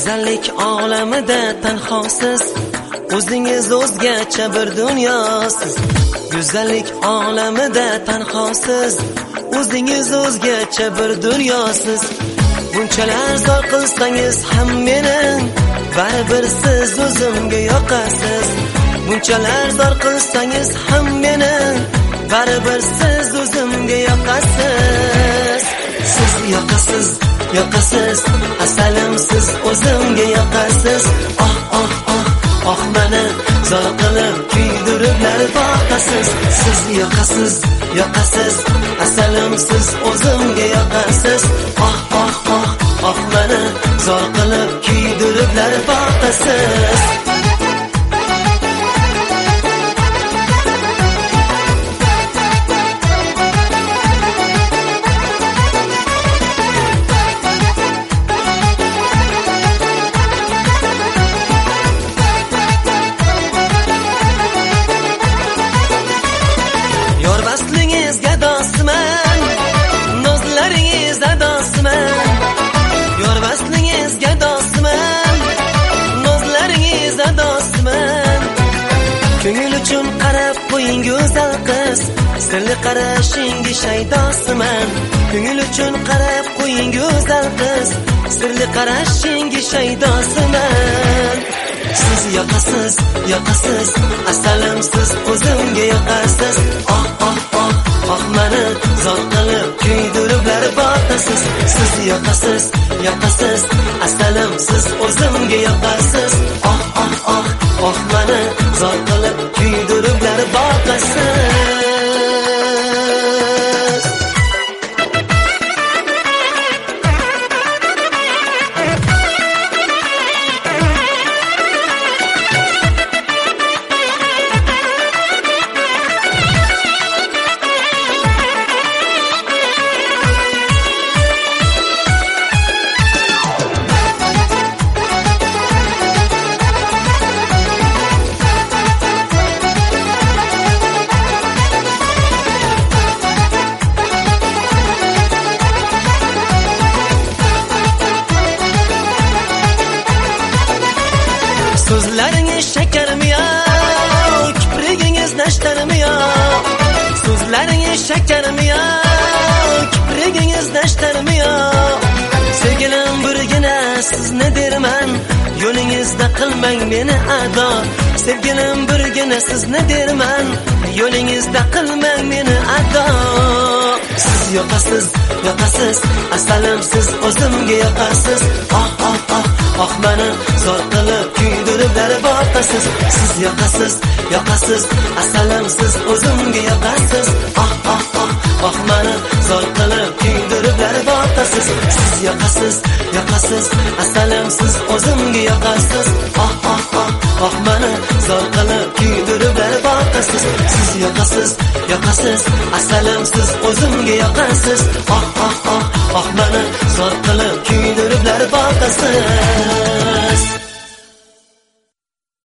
Go'zallik olamida tanhosiz, o'zingiz o'zgacha bir dunyosiz. Go'zallik olamida tanhosiz, o'zingiz o'zgacha bir dunyosiz. Bunchalar zor qilsangiz ham meni, baribir siz o'zimga yoqasiz. Bunchalar zor qilsangiz ham meni, baribir siz o'zimga yoqasiz. Siz yoqasiz, yoqasiz, asalim siz o'zimga yoqasiz. Oh oh oh, oh meni zor qilib kuydiriblar boqasiz. Siz yoqasiz, yoqasiz, asalim siz o'zimga yoqasiz. Oh oh oh, oh meni zor qilib kuydiriblar boqasiz. Yorbaslingizga dostman, nozlaringiz adosman. Yorbaslingizga dostman, nozlaringiz adosman. Ko'ngil uchun qarab qo'ying go'zal qiz, sirli qarashingi shaydosiman. Ko'ngil uchun qarab qo'ying go'zal qiz, sirli qarashingi shaydosiman. Siz yoqasiz, yoqasiz, asalim siz o'zimga yoqasiz. Oh oh oh, oh meni zor qilib kuydiriblar boqasiz. Siz yoqasiz, yoqasiz, asalim siz o'zimga yoqasiz. Oh oh oh, oh meni zor qilib kuydiriblar boqasiz. So'zlaringiz shakarmi yo, kiprigingiz nashtarmi yo? So'zlaringiz shakarmi yo, kiprigingiz nashtarmi yo? Sevgilim birgina sizni derman, yo'lingizda qilmang meni ado. Sevgilim birgina sizni derman, yo'lingizda qilmang meni ado. Siz yoqasiz, yoqasiz, asalim siz o'zimga yoqasiz. Oh oh oh, oh meni zor qilib kuydiriblar boqasiz. Siz yoqasiz, yoqasiz, asalim siz o'zimga yoqasiz. Oh oh oh, oh meni zor qilib kuydiriblar boqasiz. Siz yoqasiz, yoqasiz, asalim siz o'zimga yoqasiz. Oh oh oh, oh meni zor qilib kuydiriblar boqasiz. Siz yoqasiz, yoqasiz, asalim siz o'zimga yoqasiz. Oh oh oh, oh meni zor qilib kuydiriblar boqasiz.